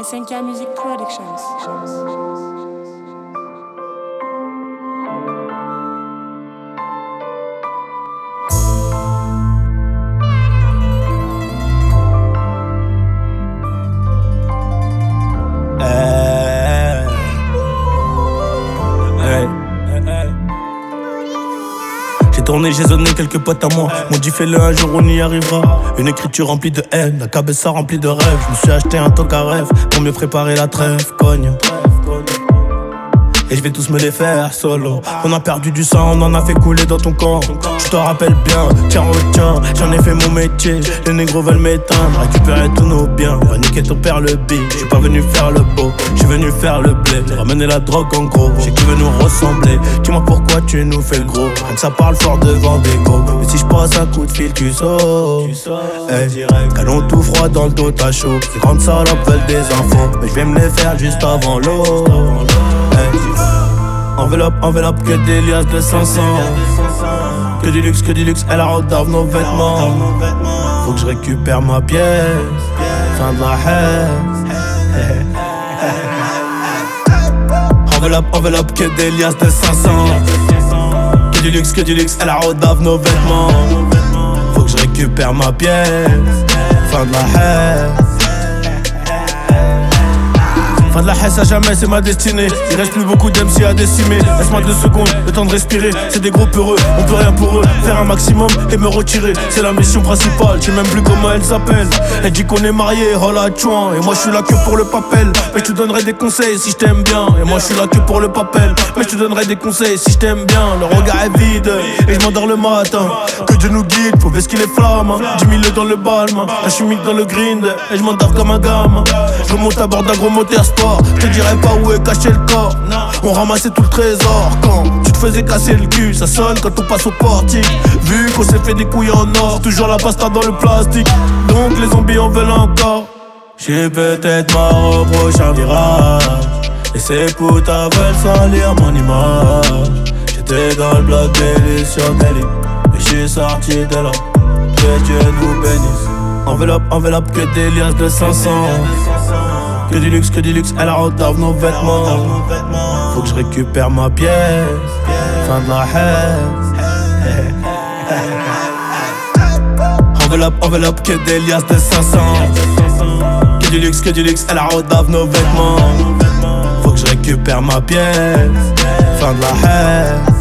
SNK Music Productions. J'ai tourné, j'ai zoné quelques potes à moi. M'ont dit fais-le un jour, on y arrivera. Une écriture remplie de haine, la cabessa remplie de rêves. Je me suis acheté un tank à rêve pour mieux préparer la trêve, cogne. Et je vais tous me les faire solo. On a perdu du sang, on en a fait couler dans ton camp. Je te rappelle bien, tiens retiens, j'en ai fait mon métier. Les négros veulent m'éteindre, récupérer tous nos biens. Va niquer ton père le big, je suis pas venu faire le beau, je suis venu faire le blé. Ramener la drogue en gros, j'ai qui veut nous ressembler. Dis-moi pourquoi tu nous fais le gros, rien que ça parle fort devant des gros. Mais si je passe un coup de fil, tu sautes. Hey, canon tout froid dans le dos, t'as chaud. Ces grandes salopes veulent des infos, mais je vais me les faire juste avant l'eau. Enveloppe, que des liasses de 500. Que du luxe, elle a rodave nos vêtements. Faut que je récupère ma pièce. Fin de la haine. Enveloppe, que des liasses de 500. Que du luxe, elle a rodave nos vêtements. Faut que je récupère ma pièce. Fin de la haine. Fin de la haine à jamais, c'est ma destinée. Il reste plus beaucoup d'MC à décimer. Laisse-moi 2 secondes, le temps de respirer. C'est des gros peureux, on peut rien pour eux. Faire un maximum et me retirer, c'est la mission principale. Je sais même plus comment elle s'appelle. Elle dit qu'on est mariés, oh la chouin. Et moi je suis là que pour le papel. Mais je te donnerai des conseils si je t'aime bien. Et moi je suis là que pour le papel. Mais je te donnerai des conseils si je t'aime bien. Le regard est vide et je m'endors le matin. Que Dieu nous guide, faut baisser les flammes. 10 000 dans le balme, un chimique dans le grind. Et je m'endors comme un gamin. Je remonte à bord d'un gros moteur sport. Je te dirais pas où est caché le corps. On ramassait tout le trésor. Quand tu te faisais casser le cul, ça sonne quand on passe au portique. Vu qu'on s'est fait des couilles en or, toujours la pasta dans le plastique. Donc les zombies en veulent encore. J'suis peut-être mort au prochain virage. Et ces putains veulent salir mon image. J'étais dans le bloc délit sur délit. Mais j'suis sorti de là. Que Dieu nous bénisse. Enveloppe, que des liasses de 500. Que du luxe, elle a rodave nos vêtements. Faut que je récupère ma pièce. Fin de la haine. Enveloppe, que des liasses de 500. Que du luxe, elle a rodave nos vêtements. Faut que je récupère ma pièce. Fin de la haine.